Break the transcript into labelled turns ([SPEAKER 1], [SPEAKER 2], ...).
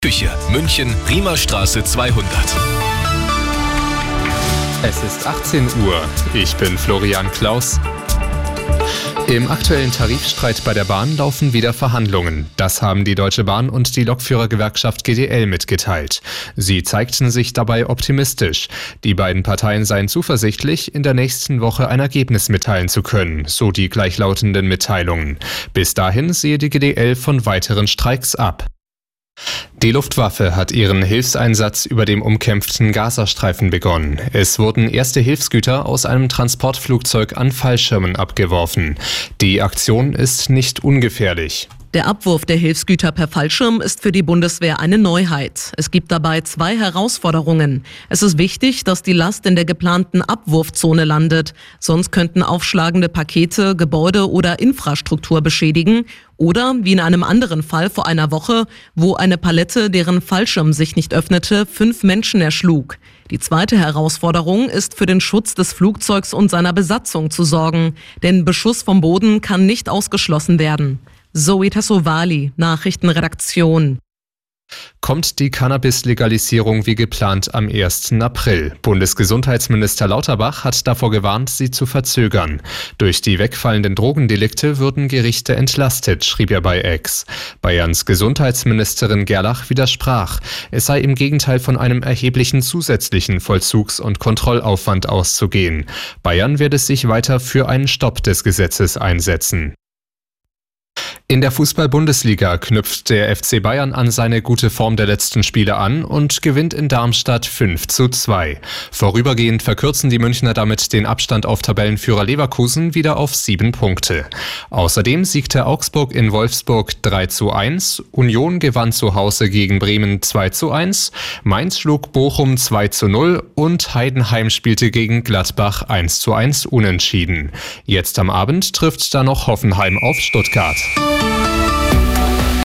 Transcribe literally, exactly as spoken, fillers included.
[SPEAKER 1] Küche, München, Riemerstraße zweihundert.
[SPEAKER 2] Es ist achtzehn Uhr. Ich bin Florian Klaus. Im aktuellen Tarifstreit bei der Bahn laufen wieder Verhandlungen. Das haben die Deutsche Bahn und die Lokführergewerkschaft G D L mitgeteilt. Sie zeigten sich dabei optimistisch. Die beiden Parteien seien zuversichtlich, in der nächsten Woche ein Ergebnis mitteilen zu können, so die gleichlautenden Mitteilungen. Bis dahin sehe die G D L von weiteren Streiks ab. Die Luftwaffe hat ihren Hilfseinsatz über dem umkämpften Gazastreifen begonnen. Es wurden erste Hilfsgüter aus einem Transportflugzeug an Fallschirmen abgeworfen. Die Aktion ist nicht ungefährlich.
[SPEAKER 3] Der Abwurf der Hilfsgüter per Fallschirm ist für die Bundeswehr eine Neuheit. Es gibt dabei zwei Herausforderungen. Es ist wichtig, dass die Last in der geplanten Abwurfzone landet. Sonst könnten aufschlagende Pakete Gebäude oder Infrastruktur beschädigen. Oder, wie in einem anderen Fall vor einer Woche, wo eine Palette, deren Fallschirm sich nicht öffnete, fünf Menschen erschlug. Die zweite Herausforderung ist, für den Schutz des Flugzeugs und seiner Besatzung zu sorgen. Denn Beschuss vom Boden kann nicht ausgeschlossen werden. Zoe Tassovali, Nachrichtenredaktion.
[SPEAKER 2] Kommt die Cannabis-Legalisierung wie geplant am ersten April. Bundesgesundheitsminister Lauterbach hat davor gewarnt, sie zu verzögern. Durch die wegfallenden Drogendelikte würden Gerichte entlastet, schrieb er bei X. Bayerns Gesundheitsministerin Gerlach widersprach. Es sei im Gegenteil von einem erheblichen zusätzlichen Vollzugs- und Kontrollaufwand auszugehen. Bayern werde sich weiter für einen Stopp des Gesetzes einsetzen. In der Fußball-Bundesliga knüpft der F C Bayern an seine gute Form der letzten Spiele an und gewinnt in Darmstadt fünf zu zwei. Vorübergehend verkürzen die Münchner damit den Abstand auf Tabellenführer Leverkusen wieder auf sieben Punkte. Außerdem siegte Augsburg in Wolfsburg drei zu eins, Union gewann zu Hause gegen Bremen zwei zu eins, Mainz schlug Bochum zwei zu null und Heidenheim spielte gegen Gladbach eins zu eins unentschieden. Jetzt am Abend trifft dann noch Hoffenheim auf Stuttgart.